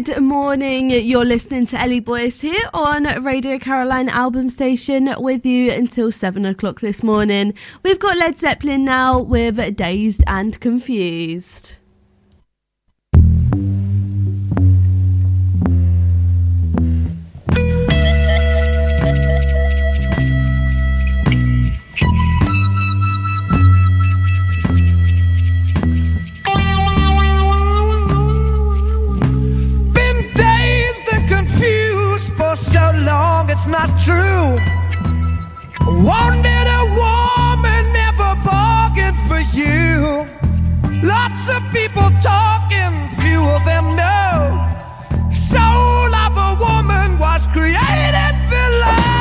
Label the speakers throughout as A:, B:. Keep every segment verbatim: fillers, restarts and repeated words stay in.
A: Good morning. You're listening to Ellie Boyce here on Radio Caroline Album Station with you until seven o'clock this morning. We've got Led Zeppelin now with Dazed and Confused.
B: For so long it's not true. Wanted a woman, never bargained for you. Lots of people talking, few of them know. Soul of a woman was created below.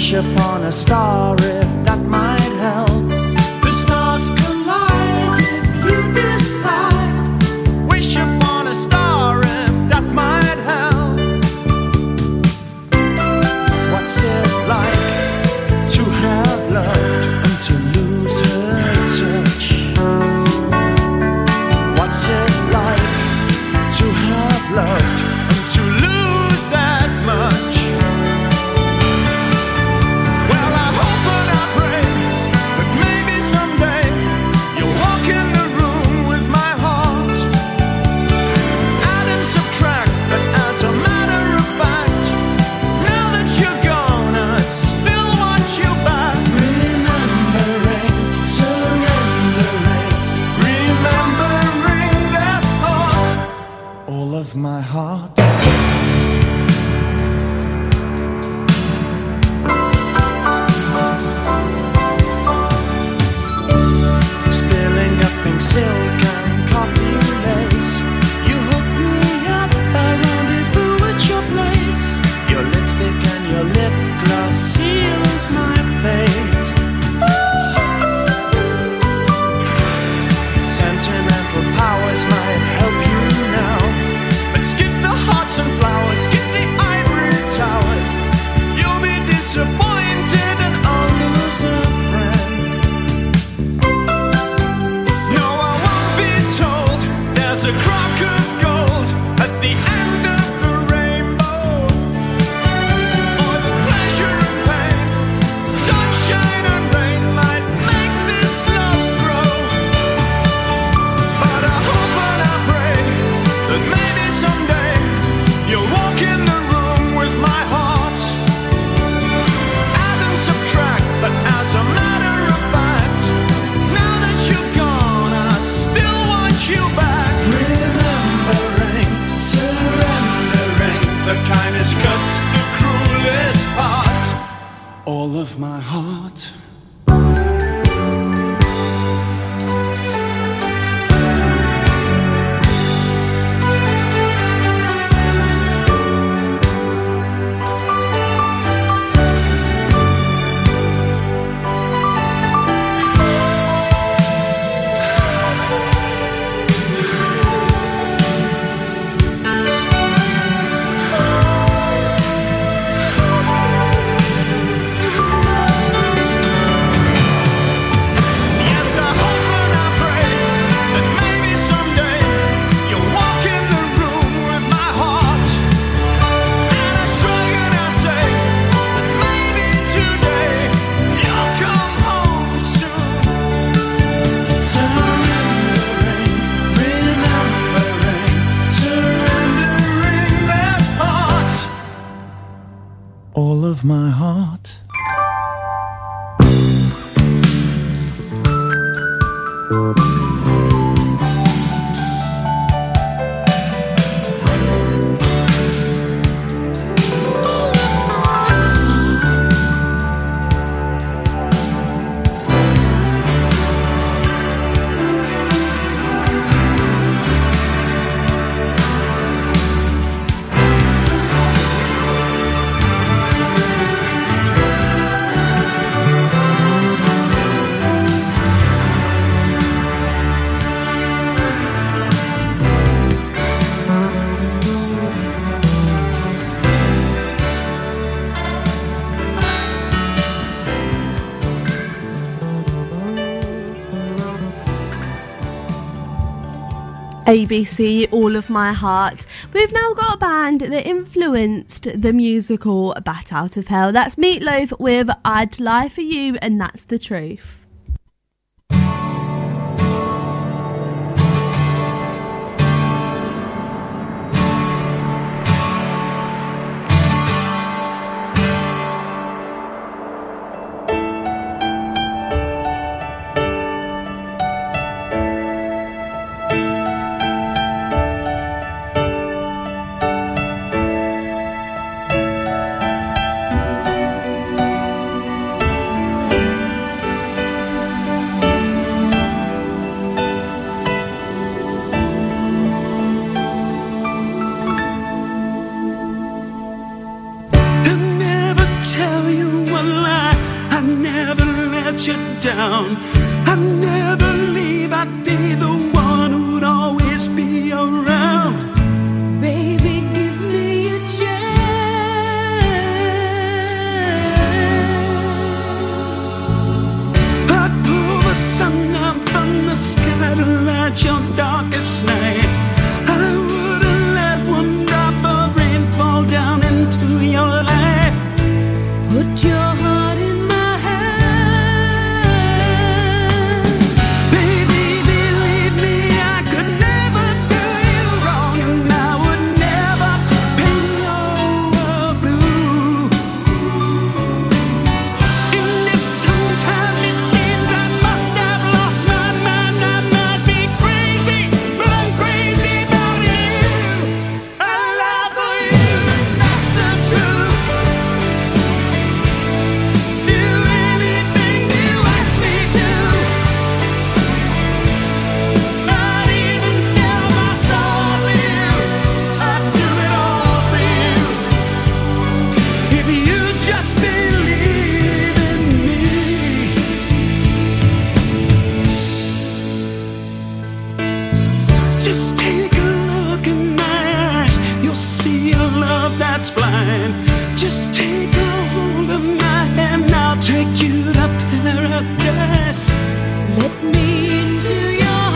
B: Wish upon a star if that might help. The stars collide if you decide. Wish upon a star if that might help. What's it like to have loved and to lose her touch? What's it like to have loved and to lose that much? Well, I hope and I pray that maybe someday you'll walk in the room with my heart. Add and subtract, but as a matter of fact, now that you're gone, I still want you back. Remembering, surrendering, remembering that thought, all of my heart. Spilling up pink silk and coffee lace, you hook me up, I rendezvous at your place. Your lipstick and your lip gloss seals my fate. Sentimental powers might help you now, but skip the hearts and flowers, skip the ivory towers. You'll be disappointed and I'll lose a friend. No, I won't be told there's a crock of gold at the end of the rainbow, or the pleasure and pain, sunshine and rain might make this love grow. But I hope and I pray that maybe someday you'll walk in the room with my heart. Add and subtract, but as a matter of fact, now that you're gone, I still want you back. Remembering, surrendering, the kindest cuts the cruelest part, all of my heart. Yes, I hope and I pray that maybe someday you'll walk in the room with my heart. And I shrug and I say that maybe today you'll come home soon. Surrendering, remembering, surrendering that heart, all of my heart.
A: A B C, All of My Heart. We've now got a band that influenced the musical Bat Out of Hell. That's Meatloaf with I'd Lie For You, and that's the truth.
C: down. I'd never leave, I'd be the one who'd always be around.
D: Baby, give me a chance.
C: I'd pull the sun down from the sky to light your darkest night. I wouldn't let one drop of rain fall down into your life.
D: Put your heart in my hand.
C: Baby, believe me, I could never do you wrong, and I would never paint you over blue. And if sometimes it seems I must have lost my mind, I might be crazy, but I'm crazy about you. I lie for you, and that's the truth. Do anything you ask me to. I'd even sell my soul for you. I'd do it all for you. If you just believe in me. Just take a look in my eyes. You'll see a love that's blind. Just take a hold of my hand. I'll take you to paradise.
D: Let me into your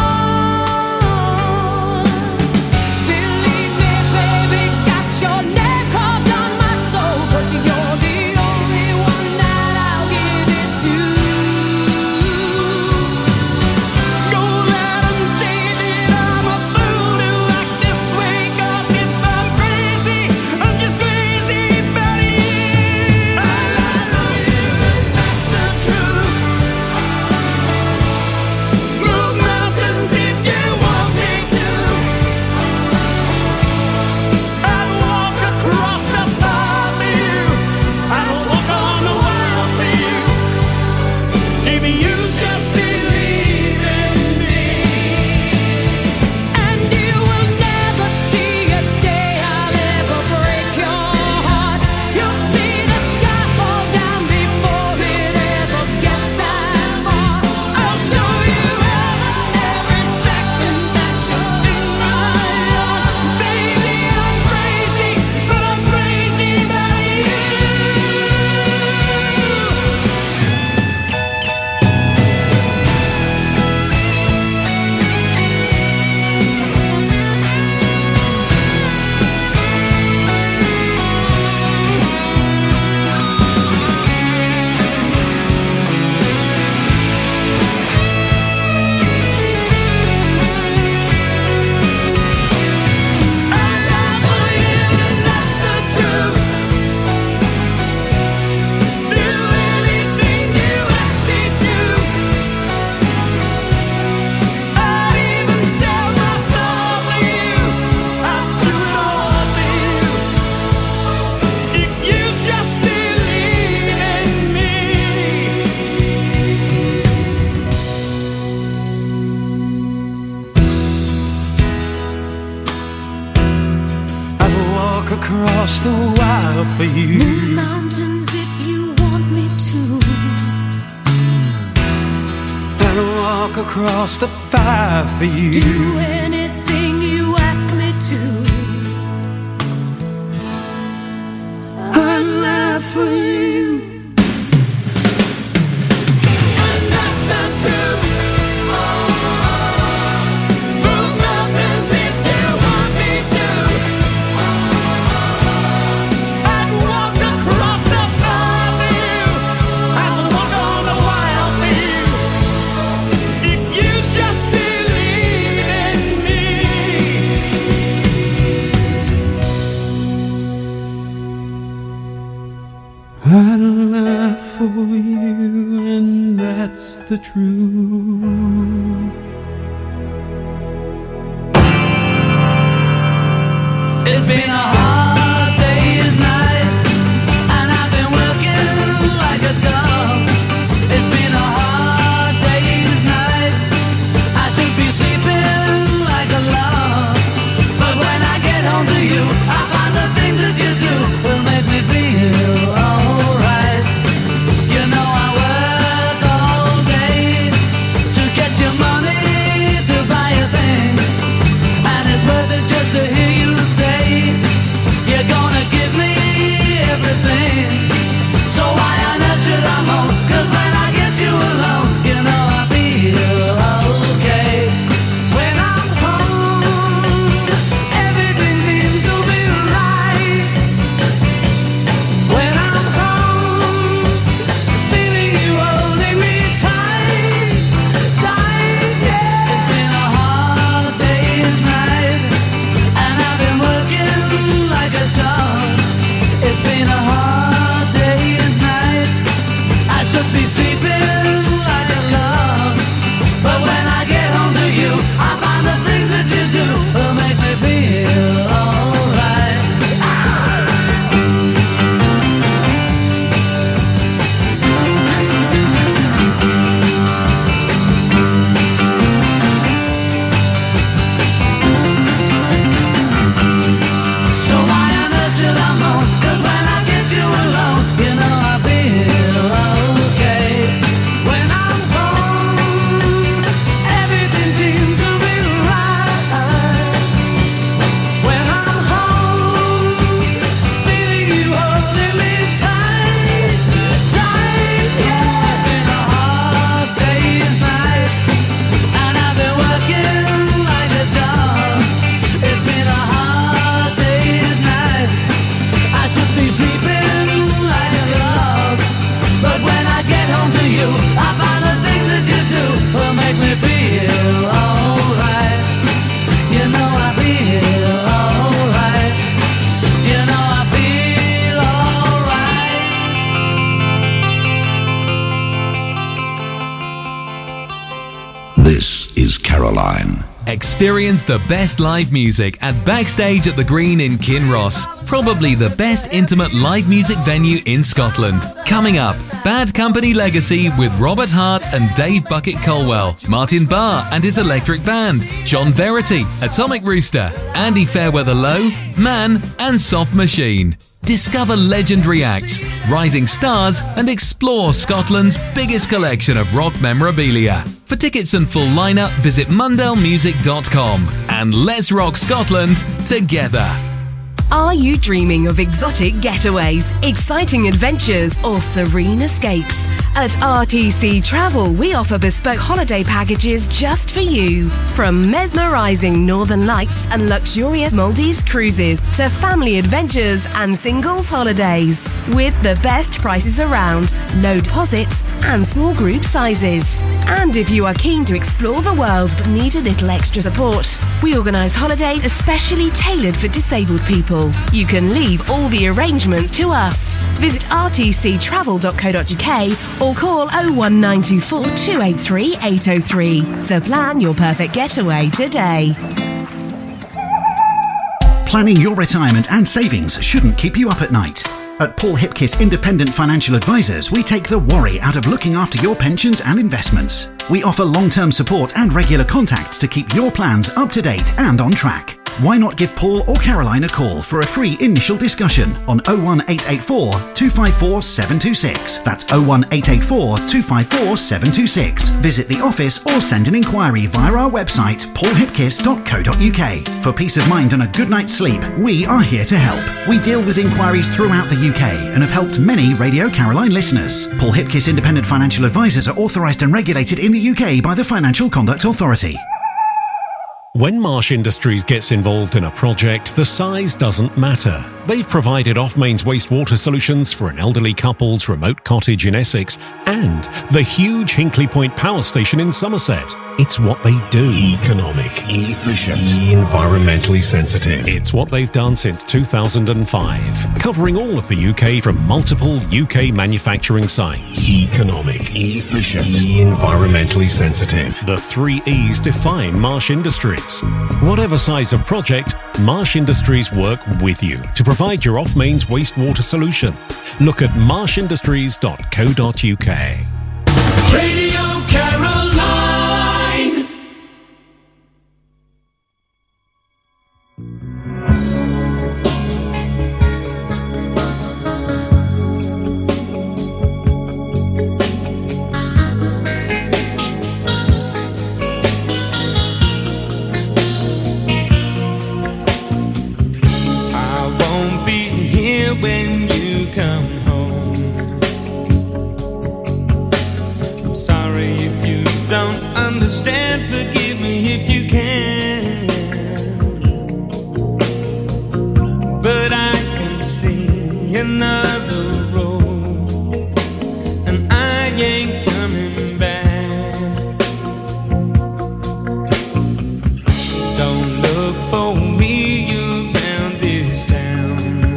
D: heart. Believe me, baby, got your name carved on my soul. 'Cause you're the only one that I'll give it to.
C: Don't let 'em say that I'm a fool to act this way. 'Cause if I'm crazy, I'm just crazy about you. I lie for you, and that's the truth. Move mountains if you want me to. I'd walk across the fire for you. I'd walk on the wild for you. If you just believe in me.
D: And you will never see a day I'll ever break your heart. You'll see the sky fall down before it ever gets that far. I'll show you heaven every second that you're in my arms. Baby, I'm crazy, but I'm crazy about you.
C: I lie for you, and that's the truth. Do anything you ask me to. I'd even sell my soul for you. I'd do it all for you. If you just believe in me. I'd walk across the wild for you.
D: Move mountains if you want me to.
C: I'd walk across the fire for
D: Do
C: you.
D: anything you ask me to.
C: I'd lie for you. And that's the truth. Move mountains if you want me to. I'd walk across the fire for you. I'd walk on the wild for you. If you just believe in me. I'd lie for you, and that's the truth.
E: It's been a hard day's night, and I've been working like a dog. It's been a hard day's night. I should be sleeping like a log, but when I get home to you, I find the things that you do will make me feel alright. You know I work all dog. It's been a hard day's night. I should be sleeping like a log, but when I get home to you, I find the things that you do will make me feel alright. So why on earth should I moan? 'Cause when I get you alone, you know I feel okay. When I'm home, everything seems to be right. When I'm home, feeling you holding me tight, tight, yeah. It's been a hard day's night, and I've been working like a dog. It's been a hard day's night. I should be sleeping like a log, but when I get home to you, I find the things that you do will make me feel alright. You know I feel alright. You know I feel alright.
F: This is Caroline.
G: Experience the best live music at Backstage at the Green in Kinross. Probably the best intimate live music venue in Scotland. Coming up, Bad Company Legacy with Robert Hart and Dave Bucket Colwell, Martin Barr and his electric band, John Verity, Atomic Rooster, Andy Fairweather Low, Man and Soft Machine. Discover legendary acts, rising stars and explore Scotland's biggest collection of rock memorabilia. For tickets and full lineup, visit mundell music dot com and let's rock Scotland together.
H: Are you dreaming of exotic getaways, exciting adventures, or serene escapes? At R T C Travel, we offer bespoke holiday packages just for you. From mesmerizing northern lights and luxurious Maldives cruises to family adventures and singles holidays. With the best prices around, low deposits and small group sizes. And if you are keen to explore the world but need a little extra support, we organise holidays especially tailored for disabled people. You can leave all the arrangements to us. Visit r t c travel dot co dot u k or call oh one nine two four two eight three eight oh three to plan your perfect getaway today.
I: Planning your retirement and savings shouldn't keep you up at night. At Paul Hipkiss Independent Financial Advisors, we take the worry out of looking after your pensions and investments. We offer long-term support and regular contact to keep your plans up to date and on track. Why not give Paul or Caroline a call for a free initial discussion on oh one eight eight four two five four seven two six. That's oh one eight eight four two five four seven two six. Visit the office or send an inquiry via our website paul hipkiss dot co dot u k. For peace of mind and a good night's sleep, we are here to help. We deal with inquiries throughout the U K and have helped many Radio Caroline listeners. Paul Hipkiss Independent Financial Advisors are authorised and regulated in the U K by the Financial Conduct Authority.
J: When Marsh Industries gets involved in a project, the size doesn't matter. They've provided off-mains wastewater solutions for an elderly couple's remote cottage in Essex and the huge Hinkley Point Power Station in Somerset. It's what they do.
K: Economic, efficient, environmentally sensitive.
J: It's what they've done since two thousand five, covering all of the U K from multiple U K manufacturing sites.
K: Economic, efficient, environmentally sensitive.
J: The three E's define Marsh Industries. Whatever size of project, Marsh Industries work with you to provide your off-mains wastewater solution. Look at marsh industries dot co dot u k.
C: Radio Caroline.
L: I won't be here when you come home. I'm sorry if you don't understand. Forgive me if you can. But I can see another road, and I ain't coming back. Don't look for me around this town.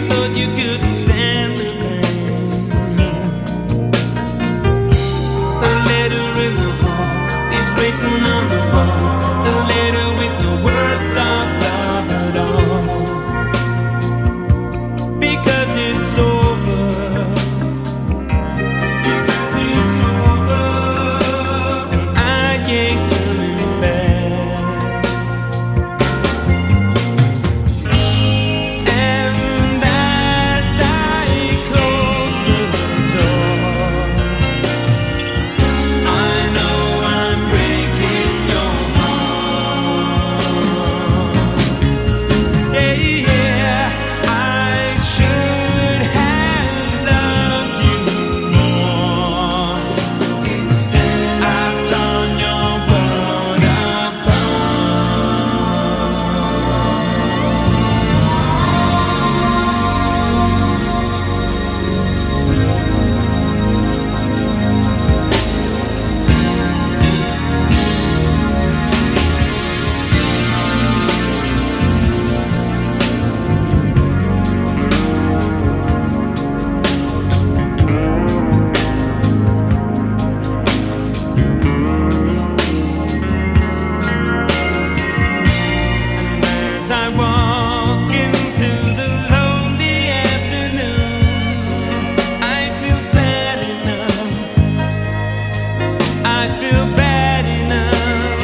L: thought you couldn't stand the pain. A letter in the hall is written on the wall. A letter with no words of love at all. Because it's over. Because it's over. And I can't coming back. And as I close the door, I know I'm breaking your heart. Yeah, yeah, I should have loved you more. Instead, I've torn your world as I walk into the lonely afternoon. I feel sad enough. I feel bad enough.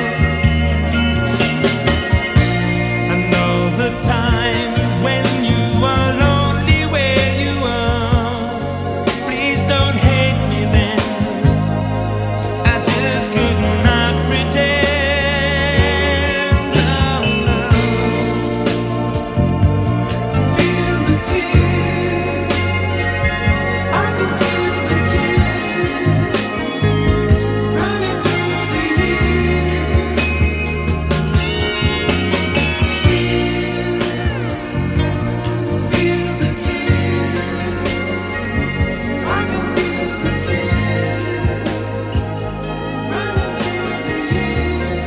L: And all the times when you are lonely where you are, please don't hate me then. I just could not pretend. No, no. Feel the tears. I can feel the tears running through the years. Tears. Feel the tears. I can feel the tears running through the years.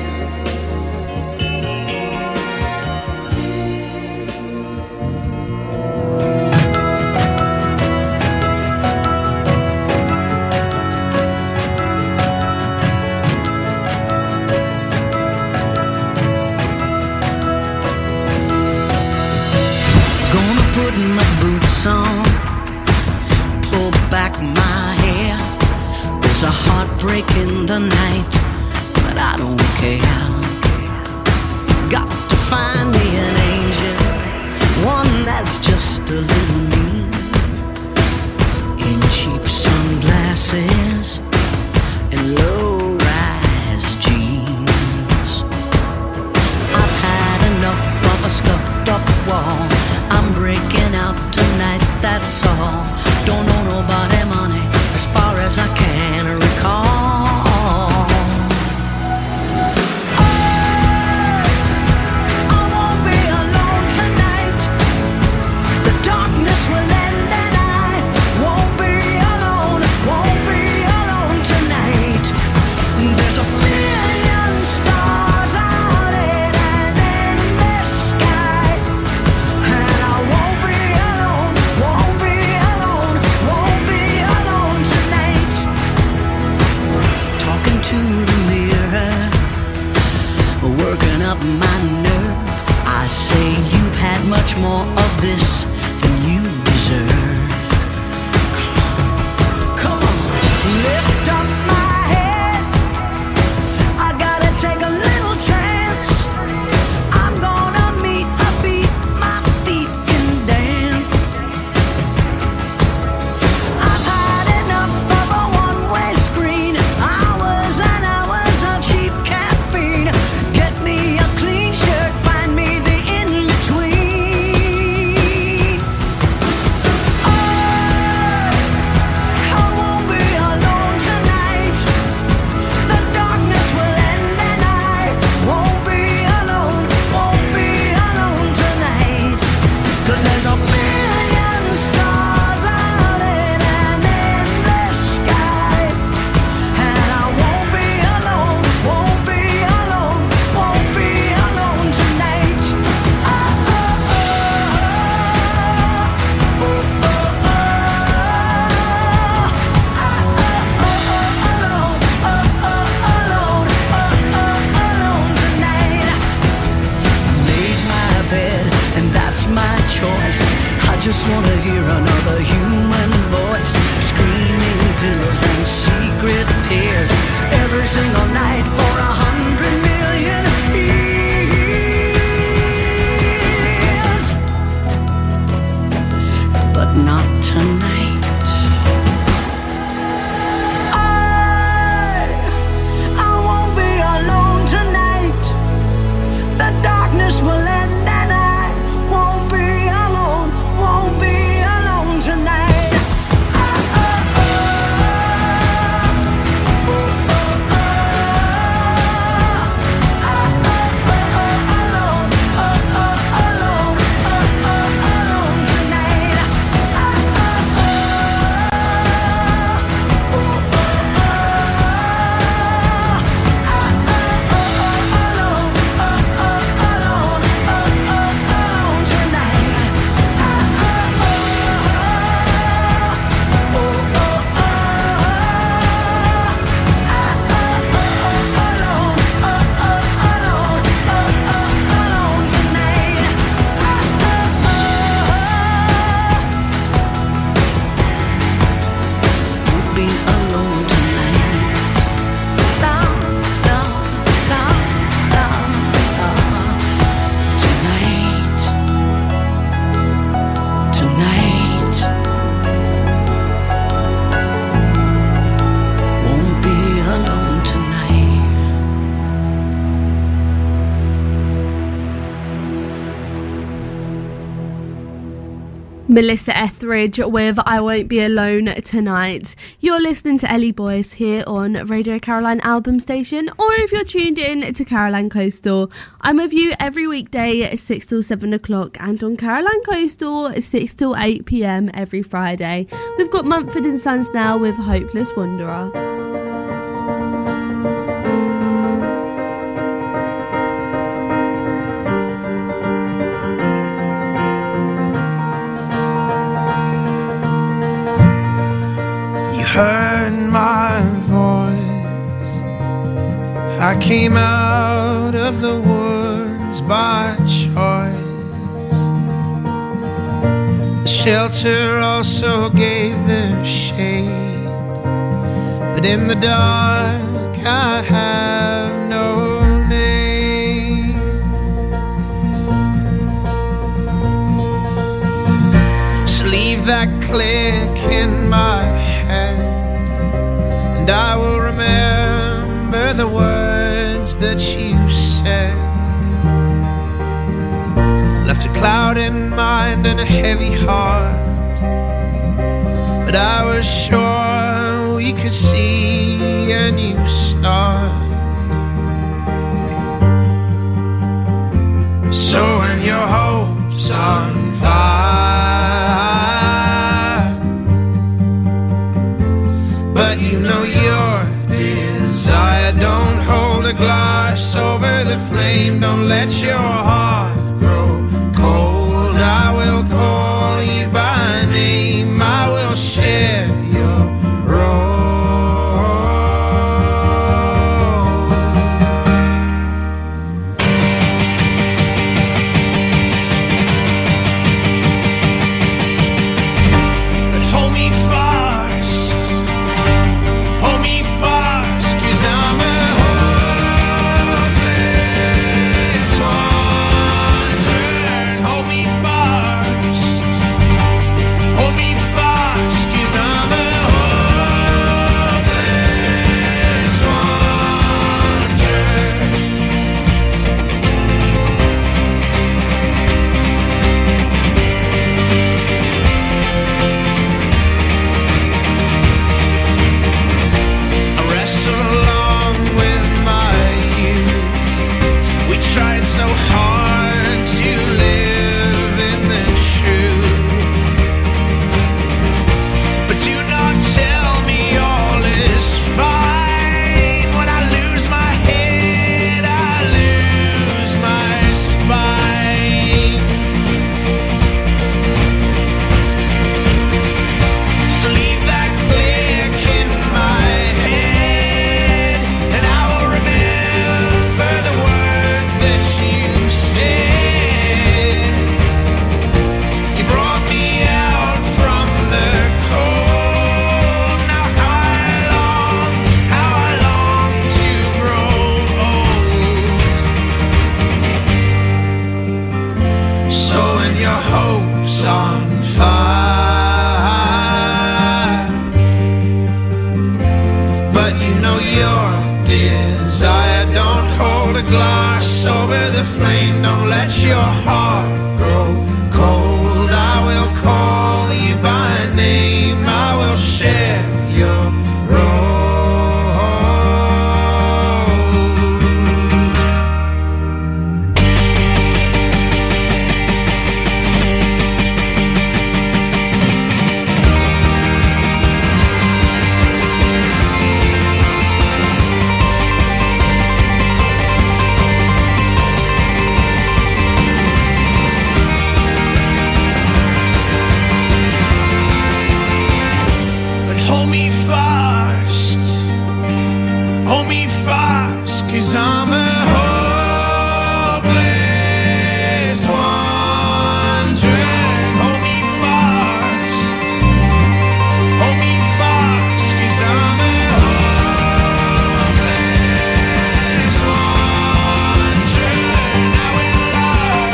E: Gonna put my boots on, pull back my hair. There's a heartbreak in the night, but I don't care. Got to find me an angel, one that's just a little mean, in cheap sunglasses and low-rise jeans. I've had enough of a scuffed up wall. I'm breaking out tonight, that's all. Don't owe nobody money as far as I can recall. I won't be alone tonight. The darkness will end and I won't be alone. Won't be alone tonight. There's a million stars out in and in the sky, and I won't be alone. Won't be alone. Won't be alone tonight. wanna hear another human voice, screaming pillows and secret tears, every single night for a hundred million years. But not tonight. I, I won't be alone tonight. The darkness will end and I won't be alone, won't be alone tonight.
A: Melissa Etheridge with I Won't Be Alone Tonight. You're listening to Ellie Boys here on Radio Caroline Album Station, or if you're tuned in to Caroline Coastal, I'm with you every weekday at six till seven o'clock, and on Caroline Coastal six till eight p.m. every Friday. We've got Mumford and Sons now with Hopeless Wanderer.
B: Heard my voice, I came out of the woods by choice. The shelter also gave their shade, but in the dark I have no name. So leave that click in my head, and I will remember the words that you said. Left a cloud in mind and a heavy heart, but I was sure we could see a new start. So when your hope's on fire, but you know your desire, don't hold a glass over the flame, don't let your heart grow cold. I will call you by name, I will share your role. But hold me fast, hold me fast, 'cause I'm a hopeless wanderer. flame. Don't let your heart grow cold. I will call you by name. I will share your road. Hold me fast, hold me fast, 'cause I'm a hopeless wandering. Hold me fast, hold me fast, 'cause I'm a hopeless wandering. I will learn,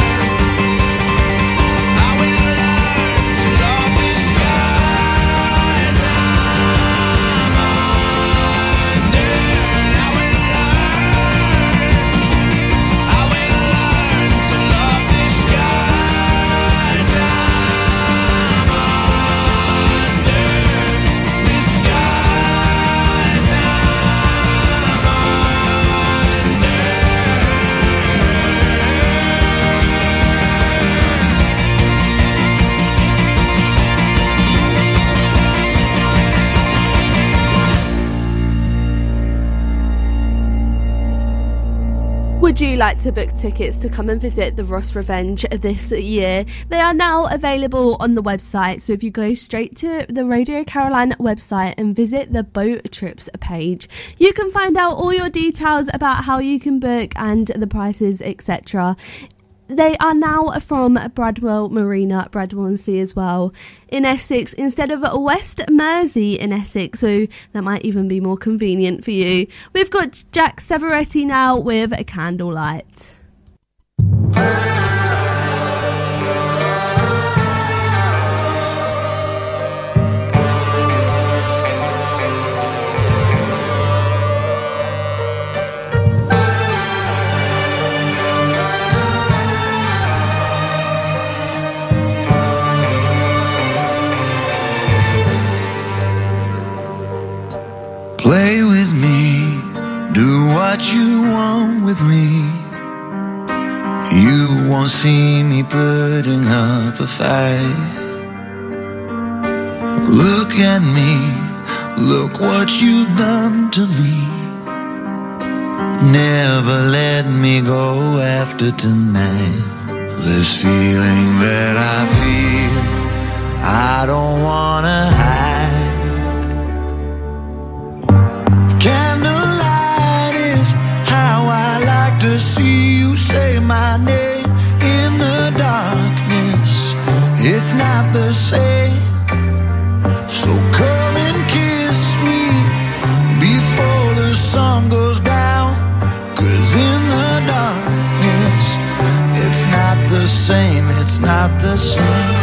B: I will learn to love the skies I'm under. I will learn, I will learn to love the skies I'm under. The skies I'm
A: Would you like to book tickets to come and visit the Ross Revenge this year? They are now available on the website, so if you go straight to the Radio Caroline website and visit the boat trips page, you can find out all your details about how you can book and the prices, et cetera. They are now from Bradwell Marina, Bradwell-on-Sea as well, in Essex, instead of West Mersey in Essex, so that might even be more convenient for you. We've got Jack Severetti now with a Candlelight.
B: Play with me, do what you want with me. You won't see me putting up a fight. Look at me, look what you've done to me. Never let me go after tonight. This feeling that I feel, I don't wanna hide. Candlelight is how I like to see you say my name in the darkness. It's not the same. So come and kiss me before the sun goes down. 'Cause in the darkness, it's not the same, it's not the same.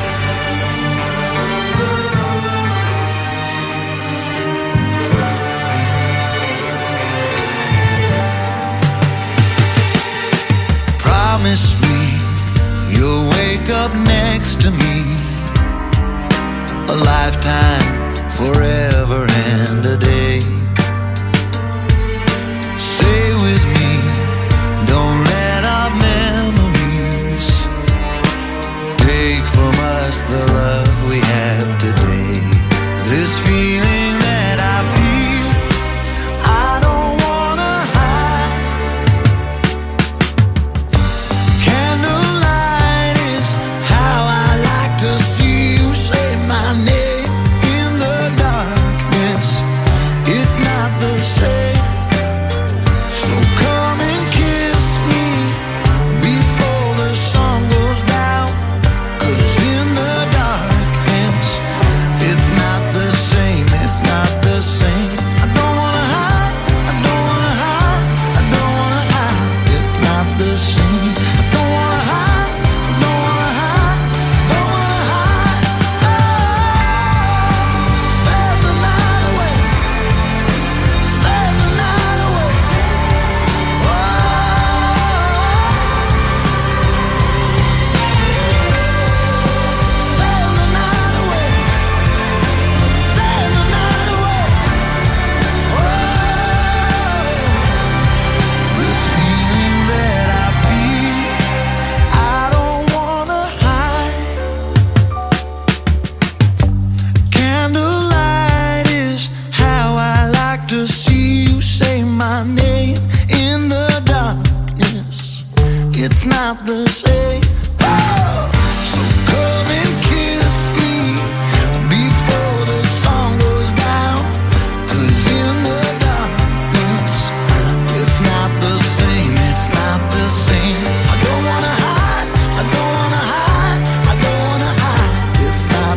B: Promise me you'll wake up next to me. A lifetime, forever and a day. Stay with me, don't let our memories take from us the love we have today. This feeling that I feel, I don't wanna hide. Candlelight is how I like to see you say my name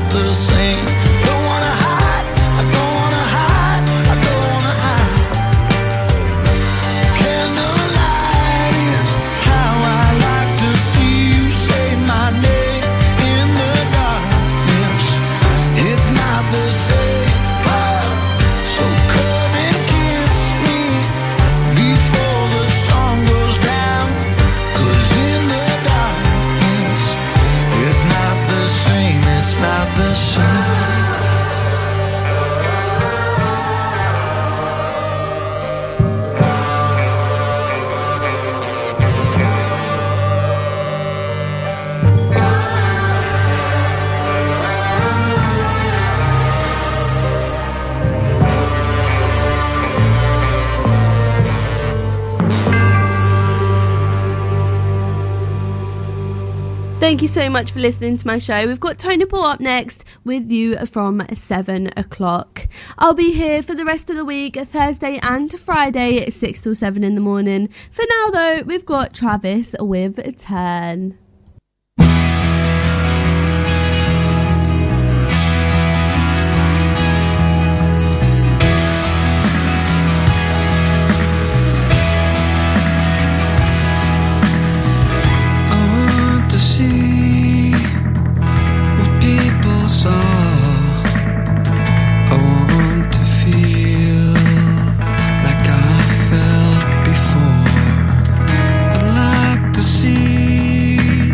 B: the same. Don't wanna hide, I don't wanna hide, I don't wanna hide. Candlelight is how I like to see you say my name in the darkness. It's not the same. So come and kiss me before the sun goes down. 'Cause in the darkness, it's not the same, it's not the same.
A: Thank you so much for listening to my show. We've got Tony Paul up next with you from seven o'clock. I'll be here for the rest of the week, Thursday and Friday, six till seven in the morning. For now, though, we've got Travis with Turn.
B: See what people saw. I want to feel like I felt before. I'd like to see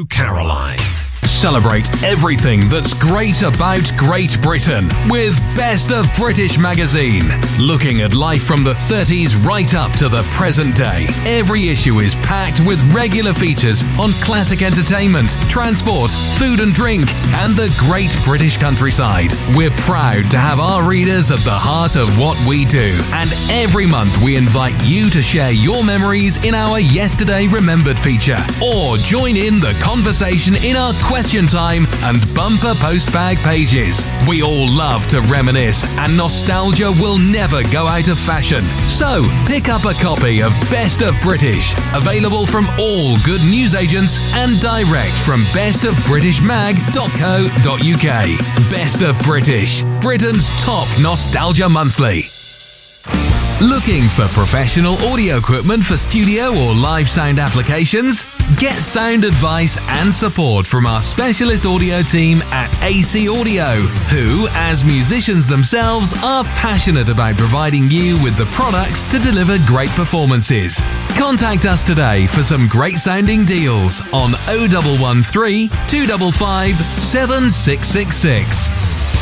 K: Caroline.
G: Celebrate everything that's great about Great Britain with Best of British magazine. Looking at life from the thirties right up to the present day. Every issue is packed with regular features on classic entertainment, transport, food and drink, and the great British countryside. We're proud to have our readers at the heart of what we do, and every month we invite you to share your memories in our Yesterday Remembered feature, or join in the conversation in our question time and bumper postbag pages. We all love to reminisce, and nostalgia will never go out of fashion. So pick up a copy of Best of British, available from all good newsagents and direct from best of british mag dot co dot uk. Best of British, Britain's top nostalgia monthly. Looking for professional audio equipment for studio or live sound applications? Get sound advice and support from our specialist audio team at A C Audio, who, as musicians themselves, are passionate about providing you with the products to deliver great performances. Contact us today for some great sounding deals on oh one one three, two five five, seven six six six.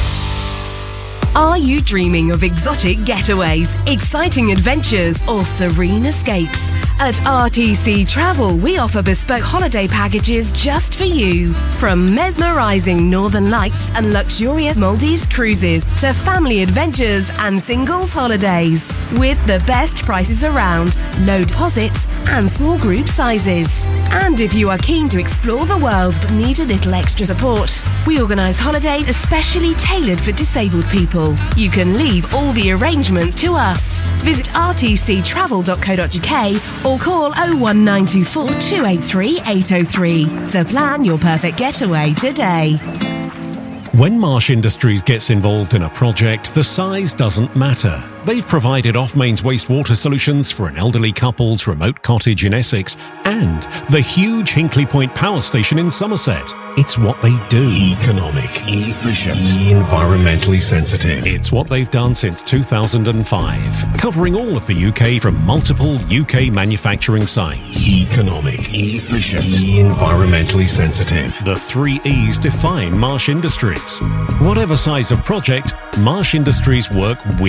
H: Are you dreaming of exotic getaways, exciting adventures, or serene escapes? At R T C Travel, we offer bespoke holiday packages just for you. From mesmerizing northern lights and luxurious Maldives cruises to family adventures and singles holidays. With the best prices around, low deposits, and small group sizes. And if you are keen to explore the world but need a little extra support, we organise holidays especially tailored for disabled people. You can leave all the arrangements to us. Visit r t c travel dot co dot u k or call oh one nine two four, two eight three, eight oh three to plan your perfect getaway today.
J: When Marsh Industries gets involved in a project, the size doesn't matter. They've provided off-mains wastewater solutions for an elderly couple's remote cottage in Essex and the huge Hinkley Point power station in Somerset. It's what they do.
K: Economic, efficient, environmentally sensitive.
J: It's what they've done since two thousand five, covering all of the U K from multiple U K manufacturing sites.
K: Economic, efficient, environmentally sensitive.
J: The three E's define Marsh Industries. Whatever size of project, Marsh Industries work with